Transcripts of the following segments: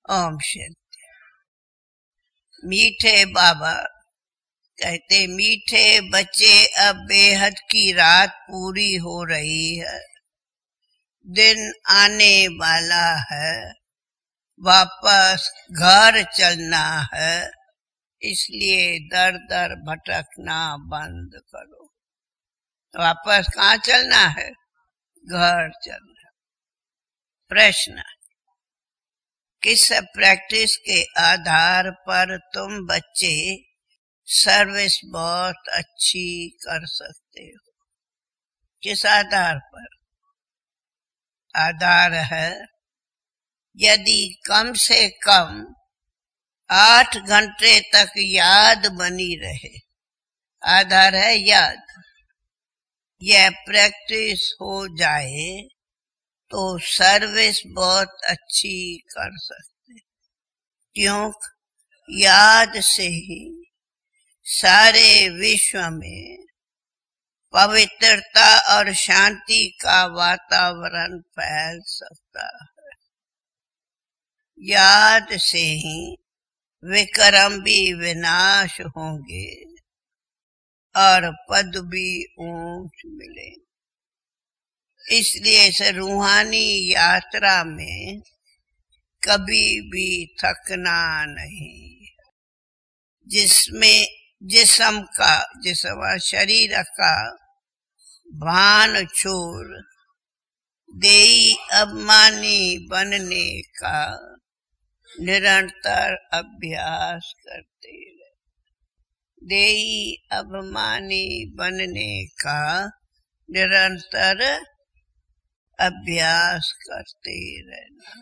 ओम शांति। मीठे बाबा कहते, मीठे बच्चे अब बेहद की रात पूरी हो रही है, दिन आने वाला है, वापस घर चलना है, इसलिए दर दर भटकना बंद करो। वापस कहाँ चलना है? घर चलना। प्रश्न, किस प्रैक्टिस के आधार पर तुम बच्चे सर्विस बहुत अच्छी कर सकते हो? किस आधार पर? आधार है, यदि कम से कम 8 घंटे तक याद बनी रहे। आधार है याद। यह प्रैक्टिस हो जाए तो सर्विस बहुत अच्छी कर सकते। क्यों? याद से ही सारे विश्व में पवित्रता और शांति का वातावरण फैल सकता है। याद से ही विक्रम भी विनाश होंगे और पद भी ऊंच मिलेंगे। इसलिए इस रूहानी यात्रा में कभी भी थकना नहीं। जिसमें जिसम शरीर का भान छोड़ देई अभिमानी बनने का निरंतर अभ्यास करते रहे। देई अभिमानी बनने का निरंतर अभ्यास करते रहना।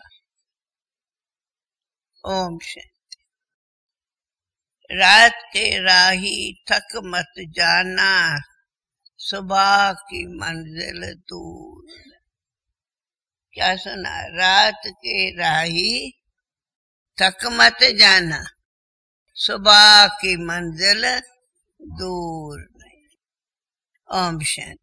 ओम शांति। रात के राही थक मत जाना, सुबह की मंजिल दूर। क्या सुना? रात के राही थक मत जाना, सुबह की मंजिल दूर नहीं। ओम शांति।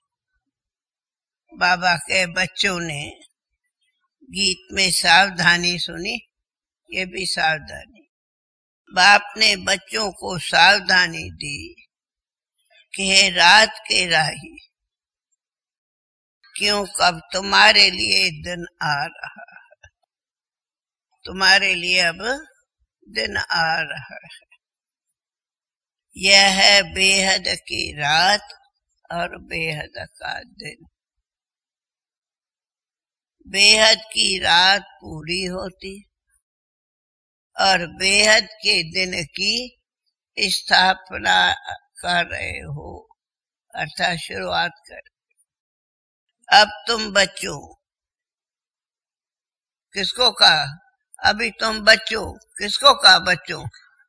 बाबा के बच्चों ने गीत में सावधानी सुनी, ये भी सावधानी। बाप ने बच्चों को सावधानी दी कि हे रात के राही, क्यों कब तुम्हारे लिए दिन आ रहा है। तुम्हारे लिए अब दिन आ रहा है। यह है बेहद की रात और बेहद का दिन। बेहद की रात पूरी होती और बेहद के दिन की स्थापना कर रहे हो, अर्थात शुरुआत कर। अब तुम बच्चों, किसको कहा? अभी तुम बच्चों, किसको कहा बच्चों?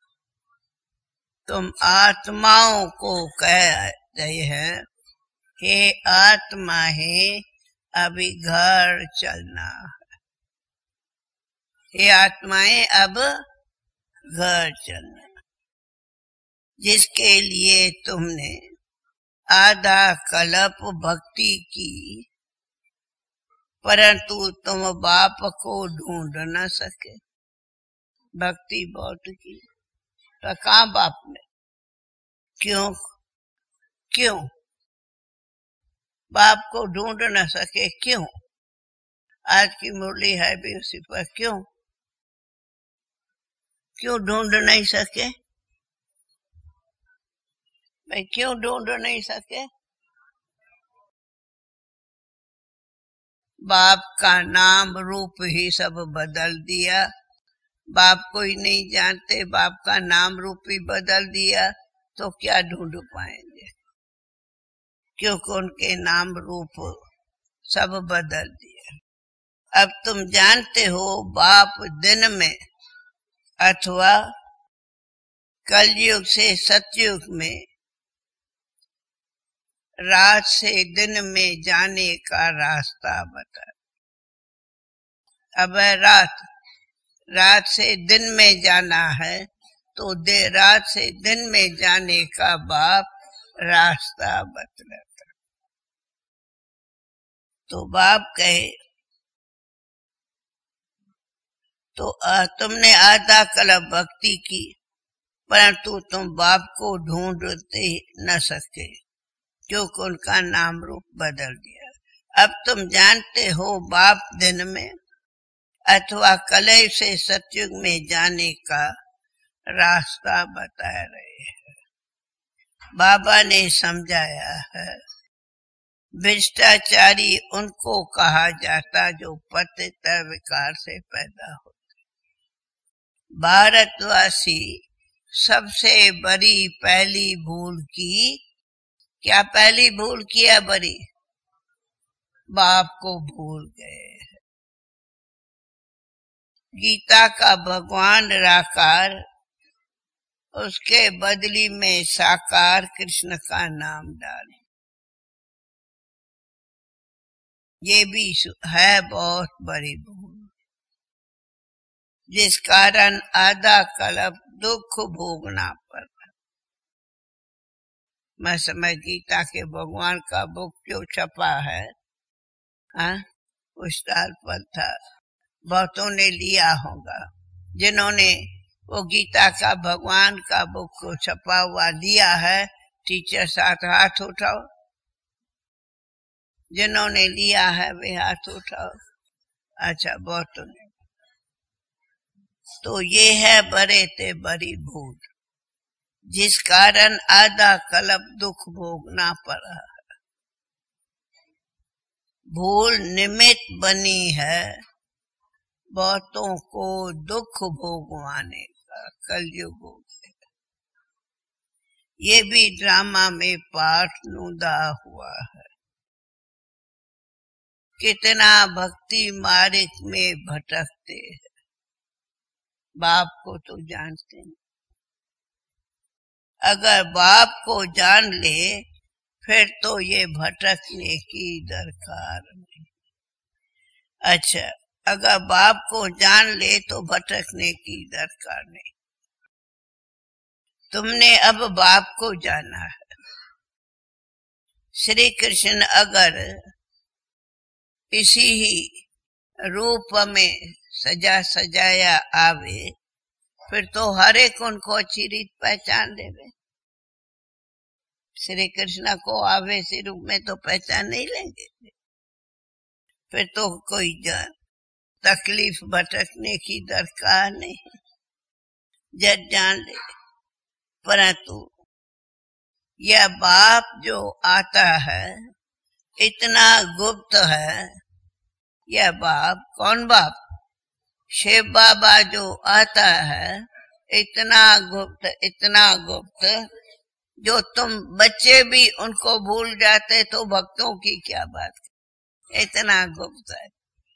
तुम आत्माओं को कह रहे हैं, हे आत्मा है, अभी घर चलना है। हे आत्माएं, अब घर चलना। जिसके लिए तुमने आधा कल्प भक्ति की, परंतु तुम बाप को ढूंढ न सके। भक्ति बहुत की, तो कहाँ बाप ने? क्यों? क्यों बाप को ढूंढ न सके? क्यों? आज की मुरली है भी उसी पर। क्यों ढूंढ नहीं सके भाई? क्यों ढूंढ नहीं सके? बाप का नाम रूप ही सब बदल दिया। बाप को ही नहीं जानते, बाप का नाम रूप ही बदल दिया, तो क्या ढूंढ पाएंगे? क्योंकि उनके नाम रूप सब बदल दिया। अब तुम जानते हो, बाप दिन में अथवा कलयुग से सतयुग में रात से दिन में जाने का रास्ता बता। अब रात से दिन में जाना है, तो रात से दिन में जाने का बाप रास्ता बतलाता। तो बाप कहे, तो तुमने आधा कल्प भक्ति की, परंतु तुम बाप को ढूंढते न सके, क्योंकि उनका नाम रूप बदल दिया। अब तुम जानते हो बाप दिन में अथवा कलय से सतयुग में जाने का रास्ता बता रहे हैं। बाबा ने समझाया है, भ्रष्टाचारी उनको कहा जाता जो पतित विकार से पैदा होते। भारतवासी सबसे बड़ी पहली भूल की, क्या पहली भूल किया बड़ी? बाप को भूल गए। गीता का भगवान निराकार, उसके बदली में साकार कृष्ण का नाम डाले, ये भी है बहुत बड़ी भूल, जिस कारण आधा कल्प दुख भोगना पड़ा। मैं समय गीता के भगवान का बुक जो छपा है, उस साल पर था, बहुतों ने लिया होगा। जिन्होंने वो गीता का भगवान का बुक को छपा हुआ लिया है, टीचर साथ हाथ उठाओ। जिन्होंने लिया है वे हाथ उठाओ। अच्छा, बहुतों ने। तो ये है बड़े ते बड़ी भूल, जिस कारण आधा कल्प दुख भोगना पड़ा। भूल निमित्त बनी है बहुतों को दुख भोगवाने का कलयुग। ये भी ड्रामा में पाठ नुदा हुआ है। कितना भक्ति मार्ग में भटकते हैं, बाप को तो जानते नहीं। अगर बाप को जान ले फिर तो ये भटकने की दरकार नहीं। अच्छा, अगर बाप को जान ले तो भटकने की दरकार नहीं। तुमने अब बाप को जाना है। श्री कृष्ण अगर इसी ही रूप में सजा सजाया आवे, फिर तो हर एक उनको अच्छी रीत पहचान लेवे। श्री कृष्ण को आवे से रूप में तो पहचान नहीं लेंगे, फिर तो कोई तकलीफ भटकने की दरकार नहीं, जज जान ले। परंतु यह बाप जो आता है इतना गुप्त है। यह बाप कौन बाप? शिव बाबा जो आता है इतना गुप्त जो तुम बच्चे भी उनको भूल जाते तो भक्तों की क्या बात। इतना गुप्त है।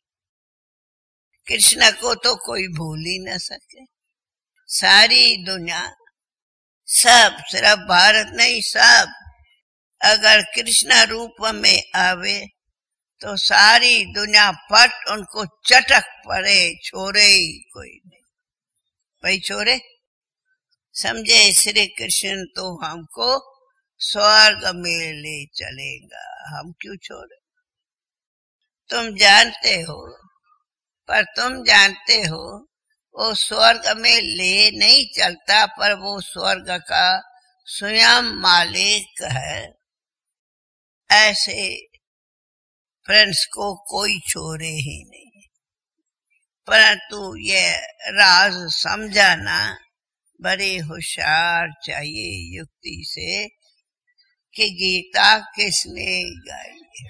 कृष्ण को तो कोई भूल ही न सके। सारी दुनिया, सब, सिर्फ भारत नहीं, सब अगर कृष्ण रूप में आवे तो सारी दुनिया फट उनको चटक पड़े, छोड़े ही कोई नहीं। भाई छोड़े, समझे श्री कृष्ण तो हमको स्वर्ग में ले चलेगा, हम क्यों छोड़े? तुम जानते हो, पर तुम जानते हो वो स्वर्ग में ले नहीं चलता, पर वो स्वर्ग का स्वयं मालिक है। ऐसे फ्रेंड्स को कोई छोड़े ही नहीं। परंतु ये राज समझाना बड़े होशियार चाहिए युक्ति से कि गीता किसने गाई है।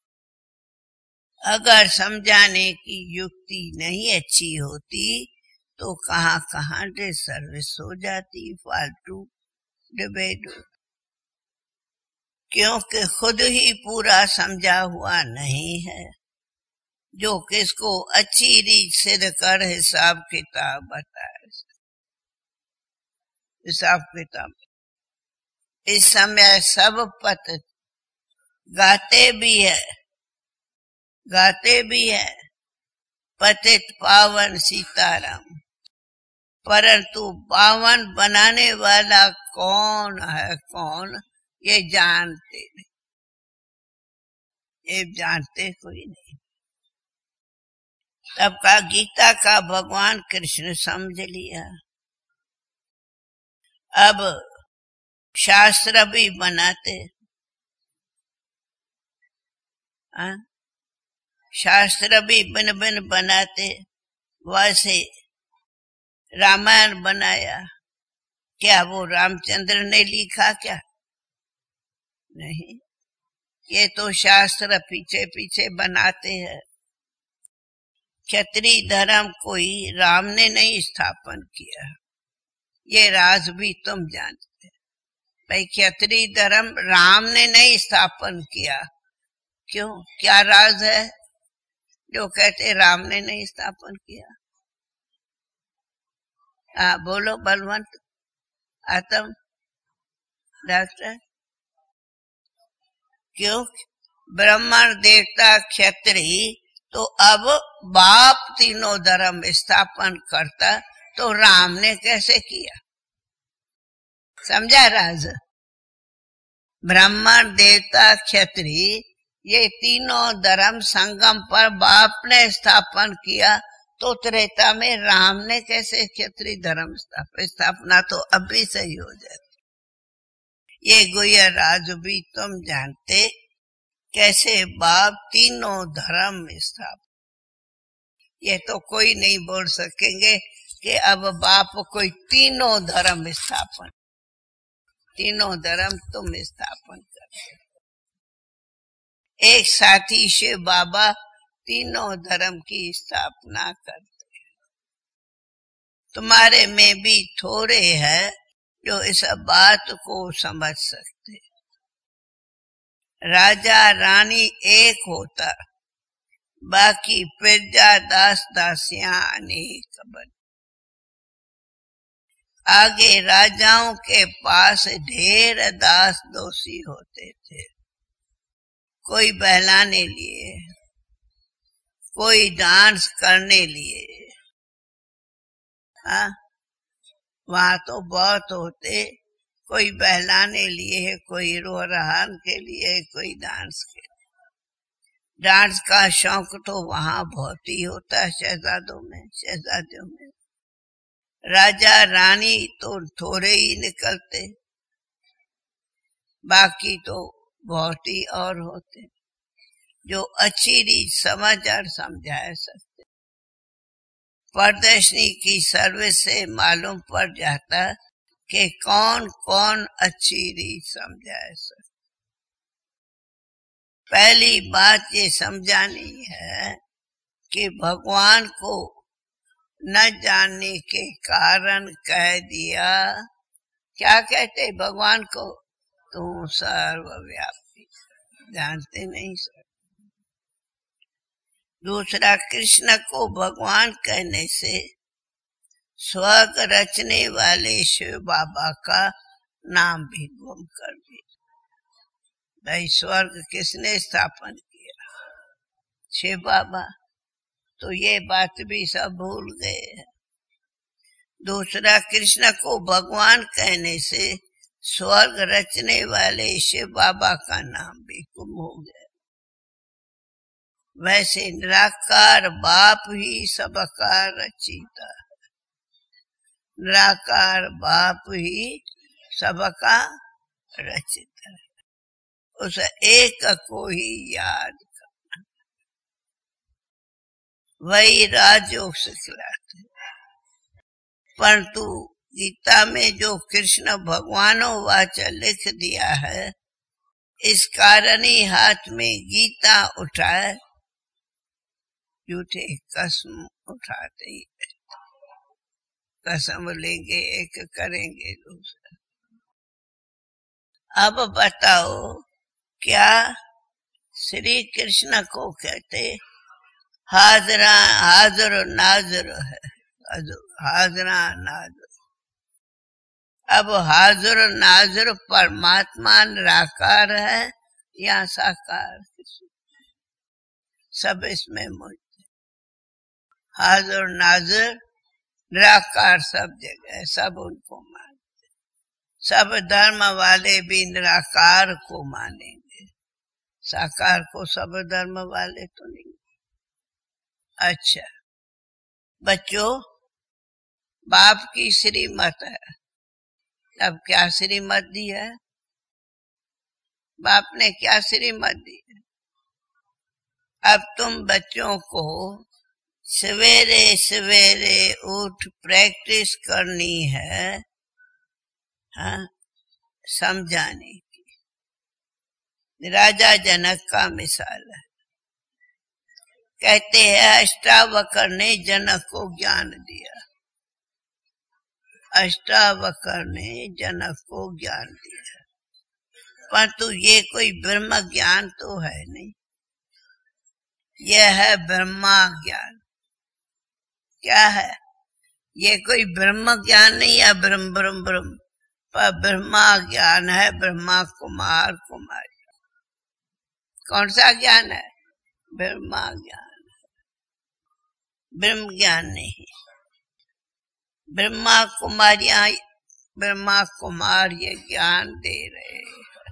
अगर समझाने की युक्ति नहीं अच्छी होती तो कहां कहां सर्विस हो जाती, फालतू डिबेट। क्योंकि खुद ही पूरा समझा हुआ नहीं है, जो किसको अच्छी रीत सिद्ध कर हिसाब किताब बताए। हिसाब किताब इस समय सब पत गाते भी है पतित पावन सीताराम, परंतु पावन बनाने वाला कौन है, कौन, ये जानते नहीं। ये जानते कोई नहीं। तब का गीता का भगवान कृष्ण समझ लिया। अब शास्त्र भी बनाते, हाँ? शास्त्र भी बन बन बनाते। वैसे रामायण बनाया, क्या वो रामचंद्र ने लिखा क्या? नहीं, ये तो शास्त्र पीछे पीछे बनाते हैं। क्षत्रिय धर्म कोई राम ने नहीं स्थापन किया, ये राज भी तुम जानते। भाई क्षत्रिय धर्म राम ने नहीं स्थापन किया, क्यों? क्या राज है जो कहते राम ने नहीं स्थापन किया? बोलो बलवंत, आतम, डॉक्टर। क्यों? ब्राह्मण, देवता, क्षत्रिय, तो अब बाप तीनों धर्म स्थापन करता, तो राम ने कैसे किया? समझा राज? ब्राह्मण, देवता, क्षत्रिय, ये तीनों धर्म संगम पर बाप ने स्थापन किया, तो त्रेता में राम ने कैसे क्षत्रिय धर्म स्थापना? तो अभी सही हो जाती। ये गुह्य राज भी तुम जानते, कैसे बाप तीनों धर्म स्थापन। ये तो कोई नहीं बोल सकेंगे कि अब बाप कोई तीनों धर्म स्थापन, तीनों धर्म तुम स्थापन करते। एक साथी से बाबा तीनों धर्म की स्थापना करते। तुम्हारे में भी थोड़े हैं जो इस बात को समझ सकते। राजा रानी एक होता, बाकी प्रजा दास दासियां अनेक बन। आगे राजाओं के पास ढेर दास दोषी होते थे, कोई बहलाने लिए, कोई डांस करने लिए। हाँ, वहां तो बहुत होते, कोई बहलाने लिए, कोई रोहरान के लिए, कोई डांस के लिए। डांस का शौक तो वहां बहुत ही होता है शहजादों में, शहजादियों में। राजा रानी तो थोड़े ही निकलते, बाकी तो बहुत ही और होते जो अच्छी रीत समझ और समझा सकते। प्रदर्शनी की सर्विस से मालूम पड़ जाता कि कौन कौन अच्छी रीत समझा सकते। पहली बात ये समझानी है कि भगवान को न जानने के कारण कह दिया। क्या कहते भगवान को? तू सर्वव्यापी, जानते नहीं सर। दूसरा, कृष्ण को भगवान कहने से स्वर्ग रचने वाले शिव बाबा का नाम भी गुम कर दिया। भाई स्वर्ग किसने स्थापन किया? शिव बाबा, तो ये बात भी सब भूल गए। दूसरा, कृष्ण को भगवान कहने से स्वर्ग रचने वाले शिव बाबा का नाम भी गुम हो गया। वैसे निराकार बाप ही सबका रचिता है, निराकार बाप ही सबका रचिता है। उस एक को ही याद करना, वही राजयोग सिखलाते। परंतु गीता में जो कृष्ण भगवानों वाचा लिख दिया है, इस कारण ही हाथ में गीता उठाए झूठे कसम उठाते ही, कसम लेंगे एक, करेंगे दूसरा। अब बताओ, क्या श्री कृष्ण को कहते हाजरा हाजर नाजर है, हाजरा नाजर। अब हाजर नाजर परमात्मा निराकार है या साकार? सब इसमें मौजूद। हाजर नाजर निराकार सब जगह, सब उनको मानते। सब धर्म वाले भी निराकार को मानेंगे, साकार को सब धर्म वाले तो नहीं। अच्छा, बच्चों, बाप की श्रीमत है। अब क्या श्रीमत दी है? बाप ने क्या श्रीमत दी है? अब तुम बच्चों को सवेरे सवेरे उठ प्रैक्टिस करनी है, हाँ, समझाने की। राजा जनक का मिसाल है। कहते हैं अष्टावक्र ने जनक को ज्ञान दिया। अष्टावक्र ने जनक को ज्ञान दिया, परंतु ये कोई ब्रह्म ज्ञान तो है नहीं, यह है ब्रह्मा ज्ञान। क्या है ये? कोई ब्रह्म ज्ञान नहीं है, ब्रह्म ब्रह्म ब्रह्म, पर ब्रह्मा ज्ञान है। ब्रह्मा कुमार कुमारी। कौन सा ज्ञान है? ब्रह्मा ज्ञान, ब्रह्म ज्ञान नहीं। ब्रह्मा कुमारियां, ब्रह्मा कुमार ये ज्ञान दे रहे हैं।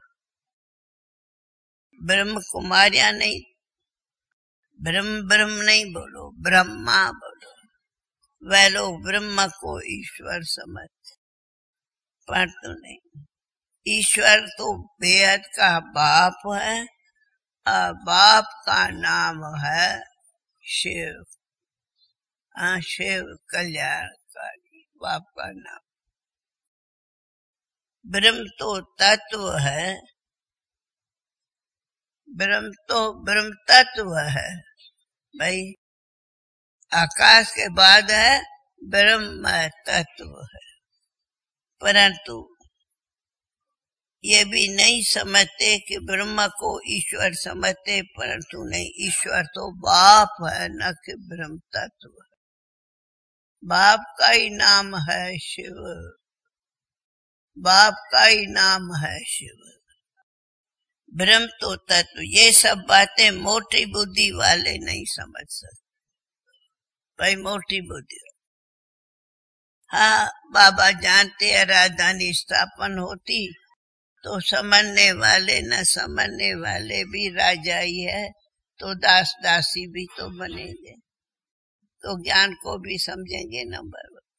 ब्रह्म कुमारियां नहीं, ब्रह्म ब्रह्म नहीं बोलो, ब्रह्मा बोलो। वह लोग ब्रह्म को ईश्वर समझ, परंतु नहीं। ईश्वर तो बेहद का बाप है, और बाप का नाम है शिव। शिव कल्याणकारी, बाप का नाम। ब्रह्म तो तत्व है, ब्रह्म तो ब्रह्म तत्व है भाई। आकाश के बाद है ब्रह्म तत्व है, परंतु ये भी नहीं समझते कि ब्रह्म को ईश्वर समझते, परंतु नहीं, ईश्वर तो बाप है, न कि ब्रह्म तत्व है। बाप का ही नाम है शिव, बाप का ही नाम है शिव। ब्रह्म तो तत्व। ये सब बातें मोटी बुद्धि वाले नहीं समझ सकते भाई, मोटी बुद्धि। हाँ, बाबा जानते हैं राजधानी स्थापन होती तो समझने वाले न समझने वाले भी राजा ही है, तो दास दासी भी तो बनेंगे, तो ज्ञान को भी समझेंगे। नंबर वन,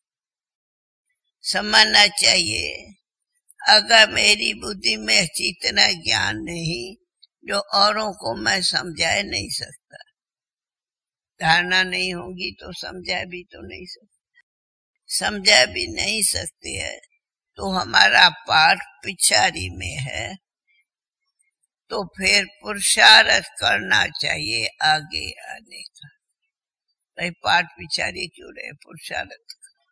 समझना चाहिए। अगर मेरी बुद्धि में इतना ज्ञान नहीं जो औरों को मैं समझा नहीं सकता, धारणा नहीं होगी तो समझा भी तो नहीं सकता, समझा भी नहीं सकते है तो हमारा पाठ पिछाड़ी में है, तो फिर पुरुषार्थ करना चाहिए आगे आने का। भाई पाठ पिछाड़ी क्यों रहे? पुरुषार्थ।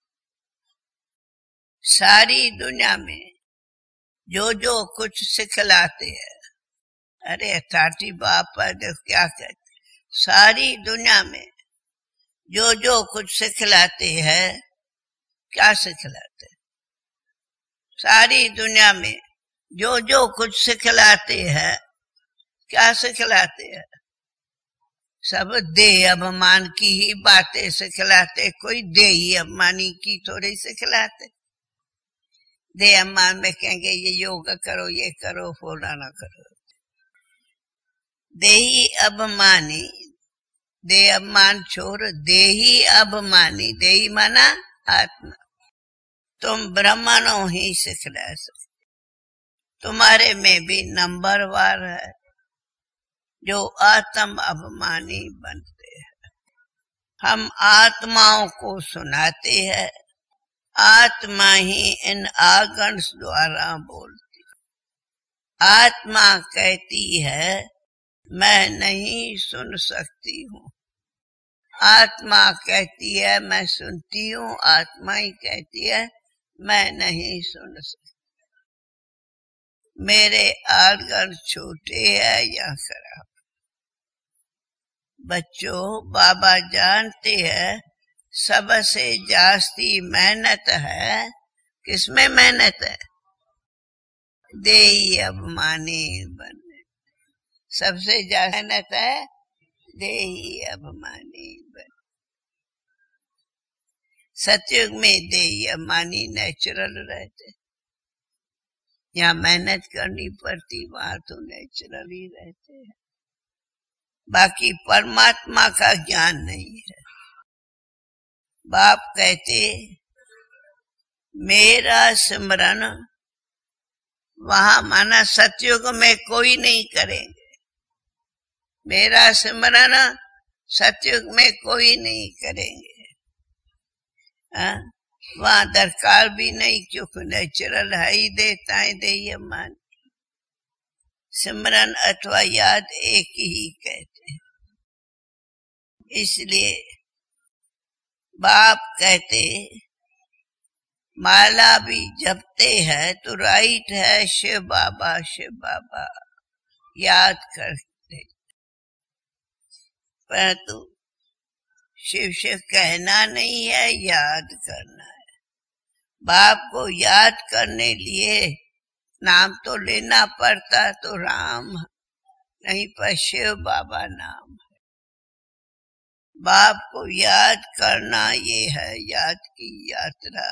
सारी दुनिया में जो कुछ सिखलाते हैं, अरे अथॉरिटी बाप है, जो क्या कहते, सारी दुनिया में जो कुछ सिखलाते हैं, क्या सिखलाते? सारी दुनिया में जो कुछ सिखलाते हैं, क्या सिखलाते हैं? सब देह अभिमान की ही बातें सिखलाते, कोई देही अभिमानी की थोड़ी सिखलाते। देह अभिमान में कहेंगे ये योग करो, ये करो, फलाना करो। देही अभिमानी, देह अभिमान छोड़, देही अभिमानी, देही माना आत्मा। तुम ब्रह्मणों ही सिखला सकते। तुम्हारे में भी नंबरवार है जो आत्म अभिमानी बनते हैं। हम आत्माओं को सुनाते हैं, आत्मा ही इन आगन्स द्वारा बोलती। आत्मा कहती है मैं नहीं सुन सकती हूँ, आत्मा कहती है मैं सुनती हूँ, आत्मा ही कहती है मैं नहीं सुन सकती। मेरे आर्गन छोटे हैं या खराब। बच्चों, बाबा जानते हैं सबसे जास्ती मेहनत है, किसमें मेहनत है? देही अभिमानी बनने। सबसे ज्यादा मेहनत है देही अभिमानी बन। सतयुग में देही अभिमानी नेचुरल रहते, यहाँ मेहनत करनी पड़ती, वहां तो नेचुरल ही रहते हैं। बाकी परमात्मा का ज्ञान नहीं है। बाप कहते मेरा सिमरन, वहां माना सतयुग में कोई नहीं करेंगे। मेरा सिमरन सतयुग में कोई नहीं करेंगे। वहां दरकार भी नहीं, क्योंकि नेचुरल है ही, देता है दे ये मान। सिमरन अथवा याद एक ही कहते हैं। इसलिए बाप कहते माला भी जपते हैं तो राइट है शिव बाबा याद करते, परंतु शिव शिव कहना नहीं है, याद करना है। बाप को याद करने लिए नाम तो लेना पड़ता, तो राम नहीं पर शिव बाबा नाम है। बाप को याद करना ये है याद की यात्रा।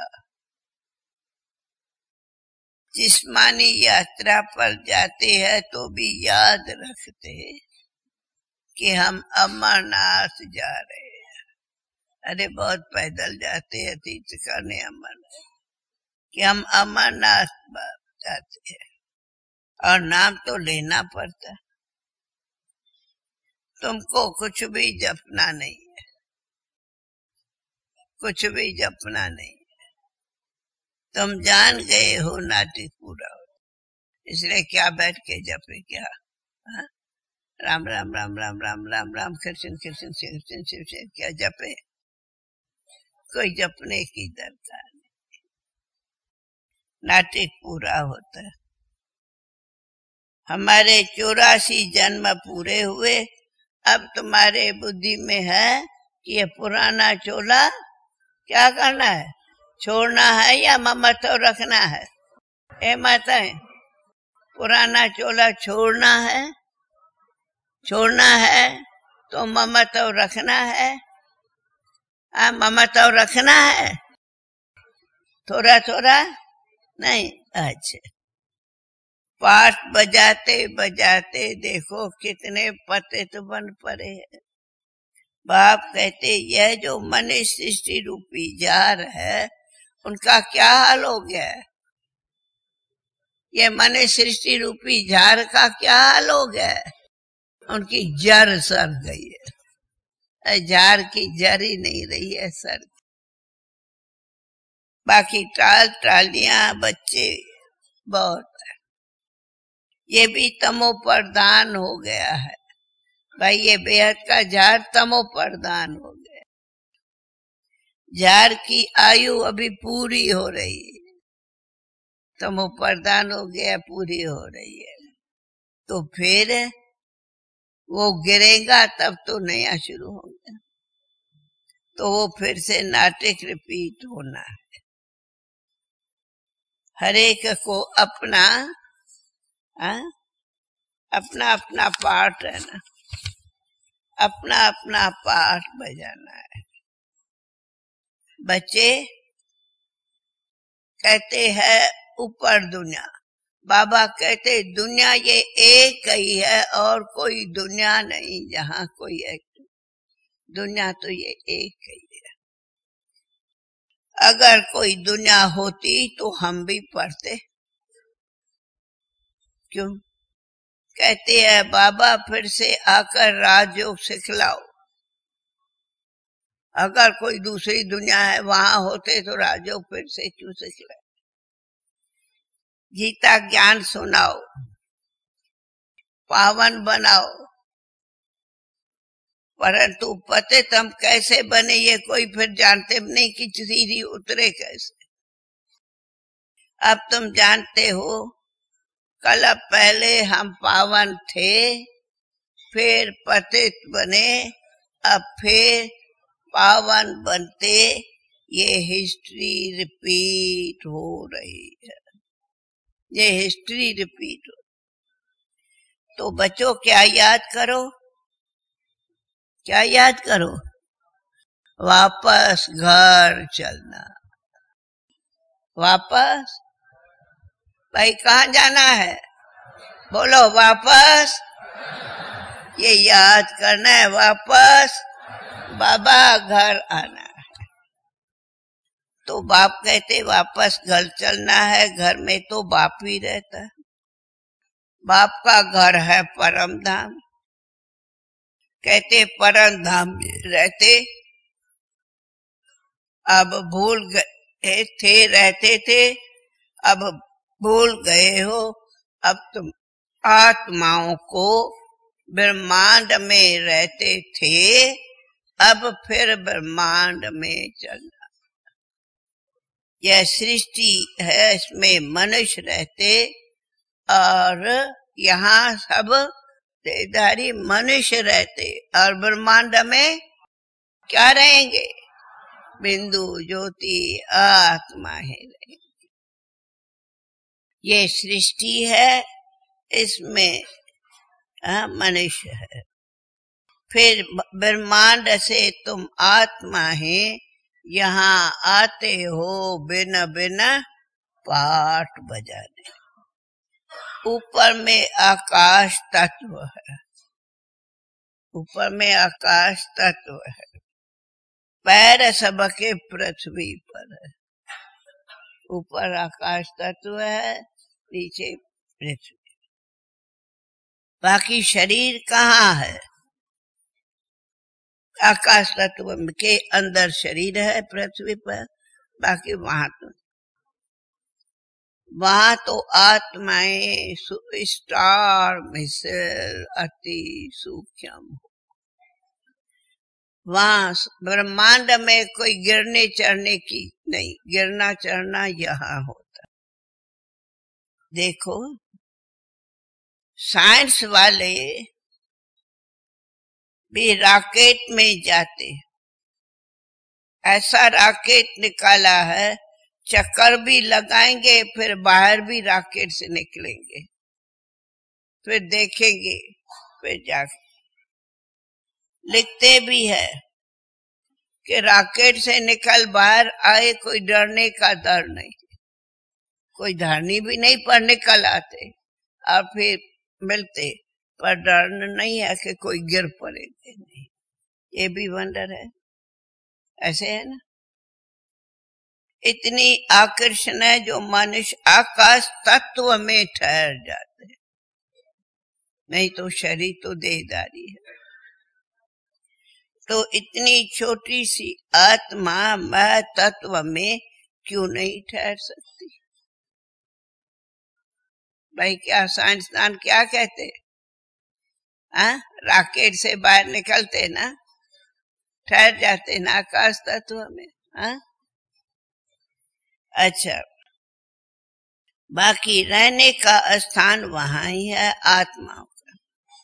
जिस्मानी यात्रा पर जाते हैं तो भी याद रखते कि हम अमरनाथ जा रहे हैं। अरे बहुत पैदल जाते हैं तीर्थ करने अमरनाथ, कि हम अमरनाथ जाते हैं, और नाम तो लेना पड़ता। तुमको कुछ भी जपना नहीं है, कुछ भी जपना नहीं है। तुम जान गए हो नाटक पूरा हो, इसलिए क्या बैठ के जपे क्या? हा? राम राम राम राम राम राम राम कृष्ण कृष्ण कृष्ण शिव शिव क्या जपे? कोई जपने की दरकार नहीं, नाटक पूरा होता है। हमारे 84 जन्म पूरे हुए, अब तुम्हारे बुद्धि में है कि ये पुराना चोला क्या करना है, छोड़ना है या ममत्व रखना है? ए माता, पुराना चोला छोड़ना है, छोड़ना है तो ममत्व रखना है। ममत्व रखना है, थोड़ा थोड़ा नहीं। अच्छा, पाठ बजाते बजाते देखो कितने पतित बन पड़े हैं। बाप कहते यह जो मनुष्य सृष्टि रूपी जार है, उनका क्या हाल हो गया है? ये मनुष्य सृष्टि रूपी जार का क्या हाल हो गया है? उनकी जड़ सड़ गई है। जार की जड़ ही नहीं रही है, सड़। बाकी टालियां बच्चे बहुत है। ये भी तमो प्रधान हो गया है भाई, ये बेहद का झाड़ तमो प्रधान हो गया। झाड़ की आयु अभी पूरी हो रही है, तमो प्रधान हो गया, पूरी हो रही है। तो फिर वो गिरेगा तब तो नया शुरू होगा, तो वो फिर से नाटक रिपीट होना है। हरेक को अपना अपना अपना पार्ट है ना, अपना अपना पार्ट बजाना है। बच्चे कहते हैं ऊपर दुनिया, बाबा कहते दुनिया ये एक ही है और कोई दुनिया नहीं, जहाँ कोई एक दुनिया तो ये एक ही है। अगर कोई दुनिया होती तो हम भी पढ़ते क्यों? कहते हैं बाबा फिर से आकर राजयोग सिखलाओ। अगर कोई दूसरी दुनिया है वहां होते तो राजयोग फिर से क्यों सिखलाओ? गीता ज्ञान सुनाओ, पावन बनाओ, परंतु पतित हम कैसे बने ये कोई फिर जानते नहीं कि सीढ़ी उतरे कैसे। अब तुम जानते हो, कल पहले हम पावन थे, फिर पतित बने, अब फिर पावन बनते। ये हिस्ट्री रिपीट हो रही है, ये हिस्ट्री रिपीट हो। तो बच्चों क्या याद करो, क्या याद करो? वापस घर चलना। वापस भाई कहाँ जाना है? बोलो वापस। ये याद करना है, वापस बाबा घर आना है। तो बाप कहते वापस घर चलना है, घर में तो बाप ही रहता है। बाप का घर है परम धाम। कहते परम धाम में रहते, अब भूल गए थे, रहते थे, अब भूल गए हो। अब तुम आत्माओं को ब्रह्मांड में रहते थे, अब फिर ब्रह्मांड में चलना। यह सृष्टि है, इसमें मनुष्य रहते और यहाँ सब देहधारी मनुष्य रहते, और ब्रह्मांड में क्या रहेंगे? बिंदु ज्योति आत्मा है रहेंगे। ये सृष्टि है, इसमें मनुष्य है। फिर ब्रह्मांड से तुम आत्मा है, यहाँ आते हो बिन बिन पाठ बजाने। ऊपर में आकाश तत्व है, ऊपर में आकाश तत्व है, पैर सबके पृथ्वी पर है। ऊपर आकाश तत्व है, नीचे पृथ्वी। बाकी शरीर कहाँ है? आकाश तत्व के अंदर शरीर है पृथ्वी पर, बाकी वहां तो आत्माएं स्टार मिसल अति सूक्ष्म। वहां ब्रह्मांड में कोई गिरने चढ़ने की नहीं, गिरना चढ़ना यहाँ होता। देखो साइंस वाले भी रॉकेट में जाते, ऐसा रॉकेट निकाला है, चक्कर भी लगाएंगे, फिर बाहर भी रॉकेट से निकलेंगे, फिर देखेंगे, फिर जाके लिखते भी है कि रॉकेट से निकल बाहर आए, कोई डरने का डर नहीं, कोई धरनी भी नहीं पर निकल आते और फिर मिलते, पर डर नहीं है कि कोई गिर पड़ेगा। नहीं, ये भी वंडर है। ऐसे है ना, इतनी आकर्षण है जो मनुष्य आकाश तत्व में ठहर जाते हैं, नहीं तो शरीर तो देहधारी है। तो इतनी छोटी सी आत्मा मह तत्व में क्यों नहीं ठहर सकती? भाई क्या साइंसदान क्या कहते? रॉकेट से बाहर निकलते ना, ठहर जाते ना आकाश तत्व में। अच्छा, बाकी रहने का स्थान वहां ही है आत्माओं का।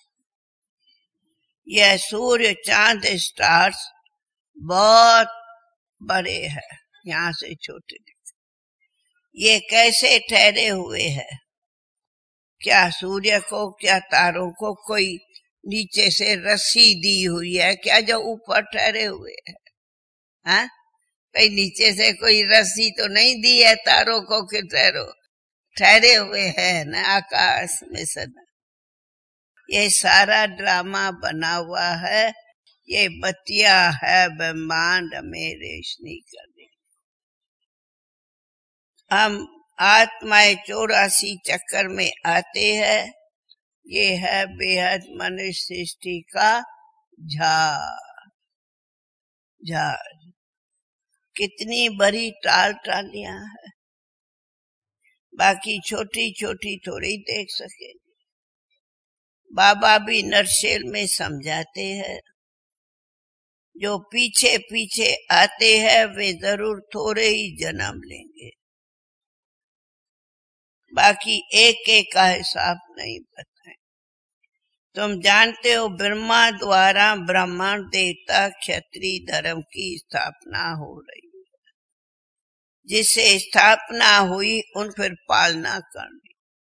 यह सूर्य चांद स्टार्स बहुत बड़े हैं, यहाँ से छोटे, ये कैसे ठहरे हुए हैं? क्या सूर्य को, क्या तारों को कोई नीचे से रस्सी दी हुई है क्या जो ऊपर ठहरे हुए हैं? कहीं नीचे से कोई रस्सी तो नहीं दी है तारों को कि ठहरे हुए हैं ना आकाश में सदा। ये सारा ड्रामा बना हुआ है, ये बतिया है ब्रह्मांड में रोशनी करने। हम आत्माएं 84 चक्कर में आते हैं, ये है बेहद मनुष्य सृष्टि का झाड़। कितनी बड़ी टाल टालियां है, बाकी छोटी छोटी थोड़ी देख सके। बाबा भी नरसेल में समझाते हैं, जो पीछे पीछे आते हैं वे जरूर थोड़े ही जन्म लेंगे, बाकी एक एक का हिसाब नहीं बताए। तुम जानते हो ब्रह्मा द्वारा ब्राह्मण देवता क्षत्रिय धर्म की स्थापना हो रही है, जिससे स्थापना हुई उन फिर पालना करनी।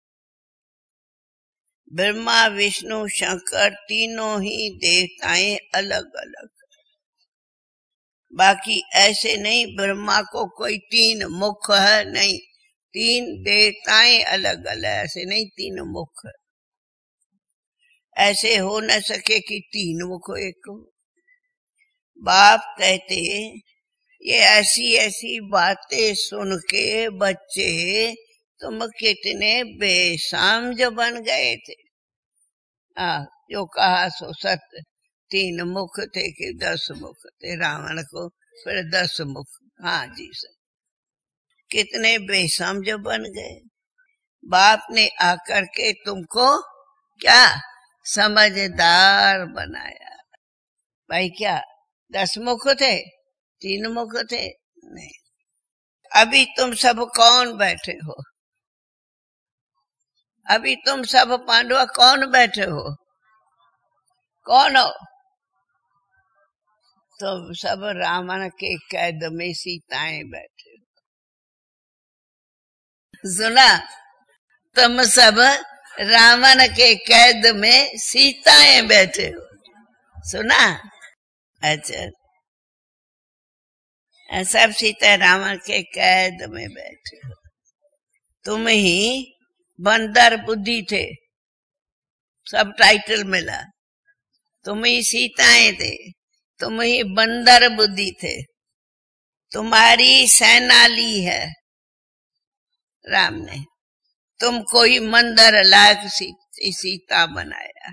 ब्रह्मा विष्णु शंकर तीनों ही देवताएं अलग अलग, बाकी ऐसे नहीं ब्रह्मा को कोई 3 मुख है, नहीं, 3 देवताएं अलग अलग, ऐसे नहीं 3 मुख। ऐसे हो न सके कि 3 मुख एक हो। बाप कहते ये ऐसी ऐसी बातें सुन के बच्चे तुम कितने बेसमझ बन गए थे। जो कहा सो सत्य, 3 मुख थे कि 10 मुख थे रावण को, फिर 10 मुख। हाँ जी सर, कितने बेसमझ बन गए। बाप ने आकर के तुमको क्या समझदार बनाया। भाई क्या 10 मुख थे, 3 मुख थे? नहीं। अभी तुम सब कौन बैठे हो? अभी तुम सब पांडव कौन बैठे हो? कौन हो? तुम सब रावण के कैद में सीताएं बैठे हो। सुना? तुम सब रावण के कैद में सीताएं बैठे हो। सुना? अच्छा, सब सीता रावण के कैद में बैठे हो। तुम ही बंदर बुद्धि थे, सब टाइटल मिला। तुम ही सीताएं थे, तुम ही बंदर बुद्धि थे। तुम्हारी सेना ली है राम ने, तुमको ही मंदर लायक सीता बनाया।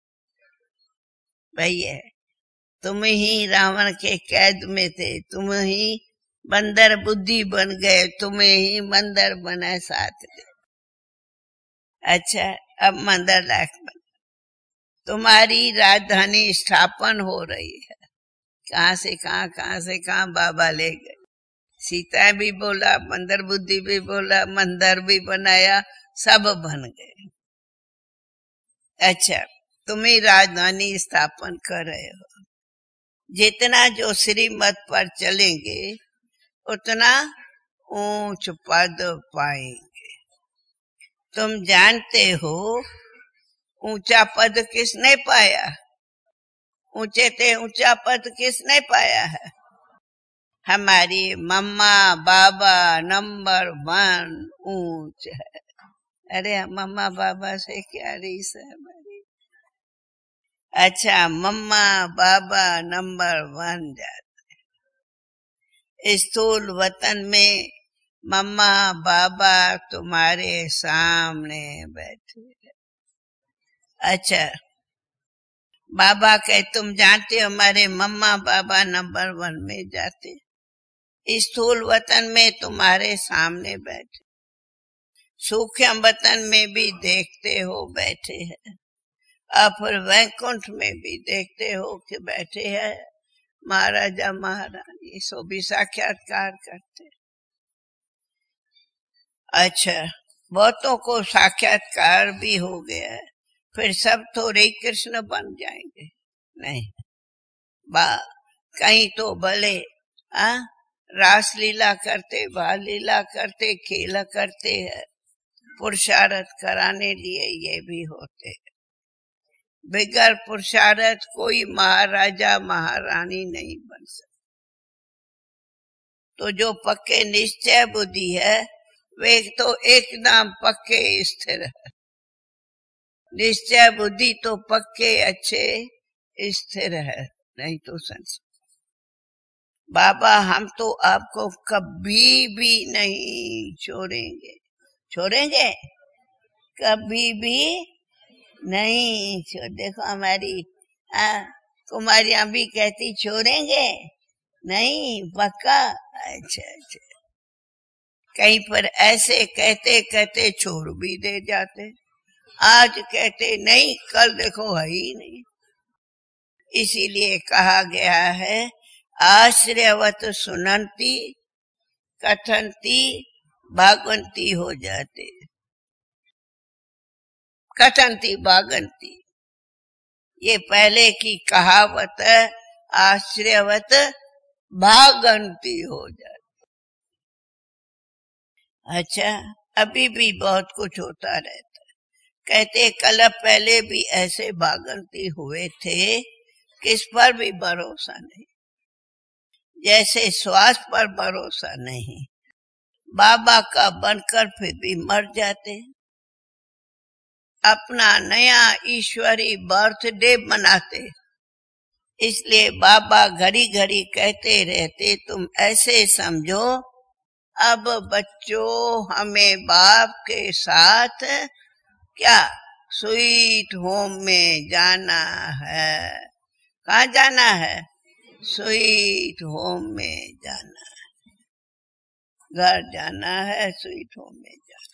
भैया तुम ही रावण के कैद में थे, तुम ही बंदर बुद्धि बन गए, तुम्हें ही मंदर बना साथ में। अच्छा, अब मंदर लायक बन। तुम्हारी राजधानी स्थापन हो रही है। कहां से कहां बाबा ले गए। सीता भी बोला, मंदर बुद्धि भी बोला, मंदिर भी बनाया, सब बन गए। अच्छा, तुम्ही राजधानी स्थापन कर रहे हो। जितना जो श्रीमत पर चलेंगे उतना ऊंच पद पाएंगे। तुम जानते हो ऊंचा पद किसने पाया? ऊंचे थे ऊंचा पद किसने पाया है? हमारी मम्मा बाबा नंबर 1 ऊंच है। अरे मम्मा बाबा से क्या रीस है हमारी। अच्छा, मम्मा बाबा नंबर 1 जाते। स्थूल वतन में मम्मा बाबा तुम्हारे सामने बैठे। अच्छा, बाबा कहे तुम जानते हो हमारे मम्मा बाबा नंबर 1 में जाते। स्थूल वतन में तुम्हारे सामने बैठे, सूक्ष्म वतन में भी देखते हो बैठे हैं, और फिर वैकुंठ में भी देखते हो कि बैठे हैं महाराजा महारानी, सो भी साक्षात्कार करते। अच्छा, बहुतों को साक्षात्कार भी हो गया है, फिर सब थोड़े कृष्ण बन जाएंगे? नहीं, कहीं तो भले रासलीला करते, बाल लीला करते, खेल करते हैं, पुरुषार्थ कराने लिए ये भी होते। बगैर पुरुषार्थ कोई महाराजा महारानी नहीं बन सकता। तो जो पक्के निश्चय बुद्धि है वे तो एकदम पक्के स्थिर है। निश्चय बुद्धि तो पक्के अच्छे स्थिर है, नहीं तो संसार। बाबा हम तो आपको कभी भी नहीं छोड़ेंगे। छोड़ेंगे? कभी भी नहीं छोड़। देखो हमारी कुमारियां भी कहती छोड़ेंगे नहीं, पक्का। अच्छा अच्छा, कहीं पर ऐसे कहते कहते छोड़ भी दे जाते। आज कहते नहीं, कल देखो है ही नहीं। इसीलिए कहा गया है आश्रयवत सुनंती कथनती भागवंती हो जाते। कथनती भागंती, ये पहले की कहावत है। आश्रयवत भागंती हो जाते। अच्छा, अभी भी बहुत कुछ होता रहता। कहते कल पहले भी ऐसे भागंती हुए थे, किस पर भी भरोसा नहीं। जैसे श्वास पर भरोसा नहीं, बाबा का बनकर फिर भी मर जाते। अपना नया ईश्वरी बर्थडे मनाते, इसलिए बाबा घड़ी घड़ी कहते रहते तुम ऐसे समझो अब बच्चों हमें बाप के साथ क्या स्वीट होम में जाना है। कहाँ जाना है? स्वीट होम में जाना है, घर जाना है, स्वीट होम में जाना।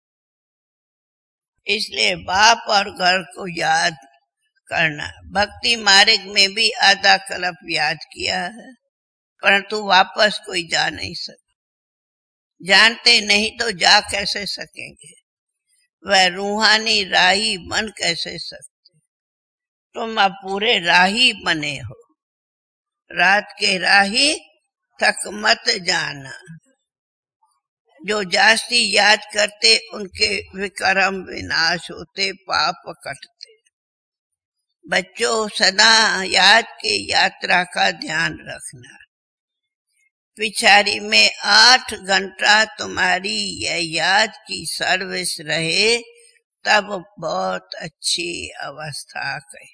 इसलिए बाप और घर को याद करना। भक्ति मार्ग में भी आधा कल्प याद किया है, परंतु वापस कोई जा नहीं सकता। जानते नहीं तो जा कैसे सकेंगे? वह रूहानी राही बन कैसे सकते? तुम अब पूरे राही बने हो। रात के राही तक मत जाना। जो जास्ती याद करते उनके विक्रम विनाश होते, पाप कटते। बच्चों सदा याद के यात्रा का ध्यान रखना। पिछाड़ी में 8 घंटा तुम्हारी यह याद की सर्विस रहे तब बहुत अच्छी अवस्था कहे।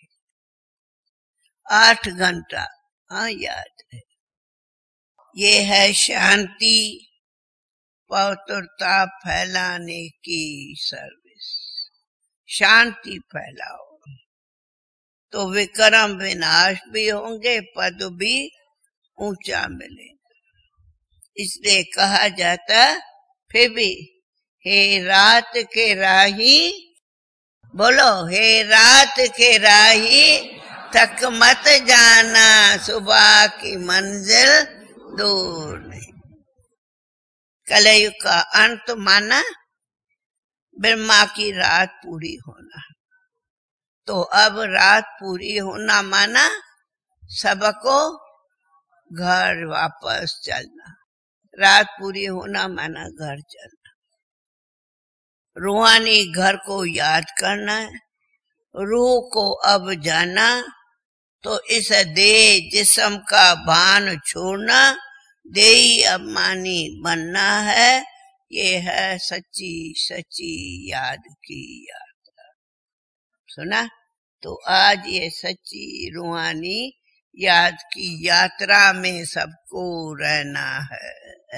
8 घंटा, हाँ याद है। ये है शांति पवित्रता फैलाने की सर्विस। शांति फैलाओ तो विक्रम विनाश भी होंगे, पद भी ऊंचा मिलेगा। इसलिए कहा जाता फिर भी हे रात के राही, बोलो हे रात के राही तक मत जाना, सुबह की मंजिल दूर नहीं। कलयुग का अंत माना ब्रह्मा की रात पूरी होना। तो अब रात पूरी होना माना सबको घर वापस चलना। रात पूरी होना माना घर चलना। रूहानी घर को याद करना है। रूह को अब जाना तो इस देह जिस्म का भान छोड़ना, देही अभिमानी बनना है। ये है सच्ची सच्ची याद की यात्रा। सुना? तो आज ये सच्ची रूहानी याद की यात्रा में सबको रहना है।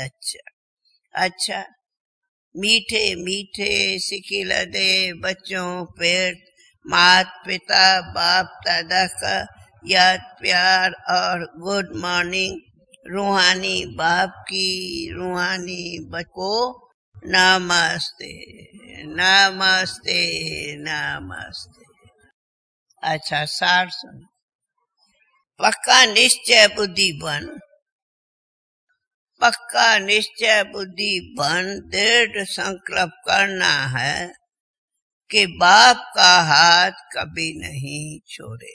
अच्छा मीठे मीठे सिखिल दे बच्चों पेट मात पिता बाप दादा का याद प्यार और गुड मॉर्निंग। रूहानी बाप की, रूहानी बच्चों नमस्ते नमस्ते नमस्ते। अच्छा सार सुन। पक्का निश्चय बुद्धि बन, पक्का निश्चय बुद्धि बन, दृढ़ संकल्प करना है कि बाप का हाथ कभी नहीं छोड़े।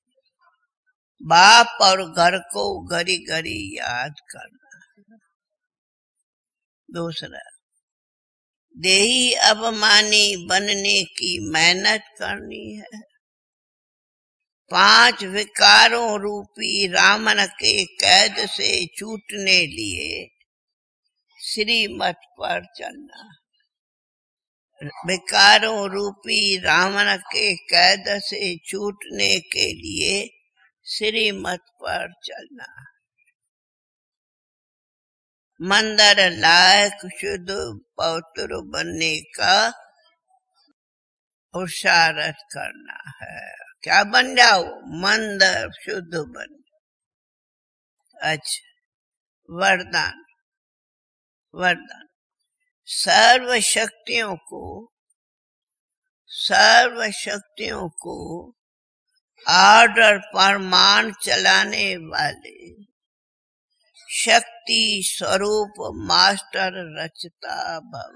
बाप और घर को घड़ी घड़ी याद करना। दूसरा, देही अभिमानी बनने की मेहनत करनी है। 5 विकारों रूपी रावण के कैद से छूटने लिए श्रीमत पर चलना। विकारों रूपी रावण के कैद से छूटने के लिए श्रीमत पर चलना। मंदिर लायक शुद्ध पवित्र बनने का पुरुषार्थ करना है। क्या बन जाओ? मंदिर शुद्ध बन। अच्छा वरदान। वरदान सर्व शक्तियों को ऑर्डर परमान चलाने वाले शक्ति स्वरूप मास्टर रचता भव।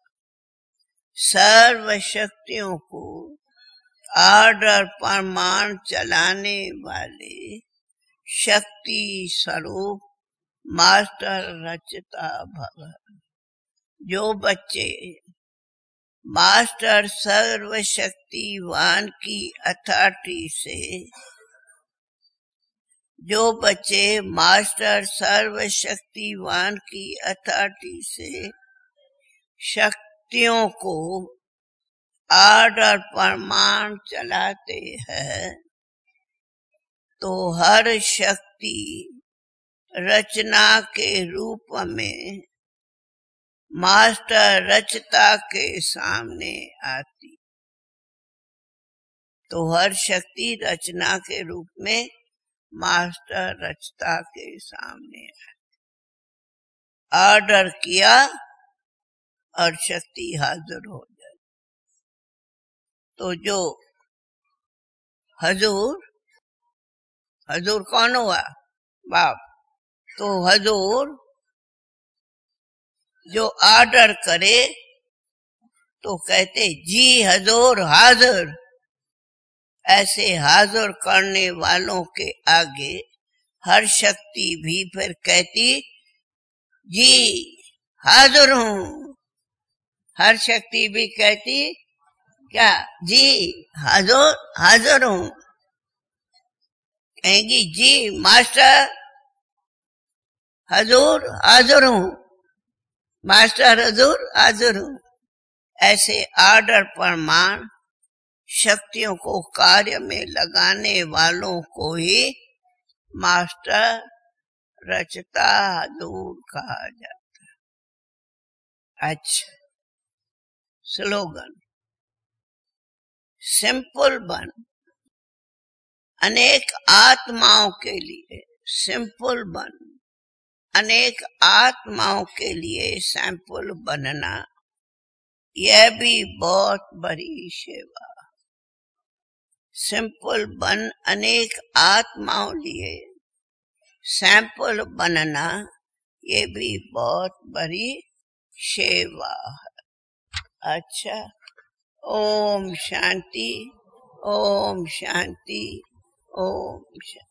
सर्व शक्तियों को ऑर्डर परमान चलाने वाले शक्ति स्वरूप मास्टर रचता भव। जो बच्चे मास्टर सर्वशक्तिवान की अथॉरिटी से, जो बच्चे मास्टर सर्वशक्तिवान की अथॉरिटी से शक्तियों को ऑर्डर परमान चलाते हैं, तो हर शक्ति रचना के रूप में मास्टर रचता के सामने आती। तो हर शक्ति रचना के रूप में मास्टर रचता के सामने आती। ऑर्डर किया और शक्ति हाजिर हो जाए। तो जो हजूर कौन हुआ? बाप। तो हजूर जो ऑर्डर करे तो कहते जी हजूर हाजिर। ऐसे हाजिर करने वालों के आगे हर शक्ति भी फिर कहती जी हाजिर हूं। हर शक्ति भी कहती क्या? जी हाजिर हूं। कहेंगी जी मास्टर हजूर हाजिर हूं। मास्टर हजूर हाजिर हूं। ऐसे आर्डर प्रमाण शक्तियों को कार्य में लगाने वालों को ही मास्टर रचता हजूर कहा जाता है। अच्छा, स्लोगन सिंपल बन अनेक आत्माओं के लिए। सिंपल बन अनेक आत्माओं के लिए सैंपल बनना, यह भी बहुत बड़ी सेवा। सिंपल बन अनेक आत्माओं लिए सैंपल बनना, ये भी बहुत बड़ी सेवा है। अच्छा, ओम शांति, ओम शांति, ओम शांति।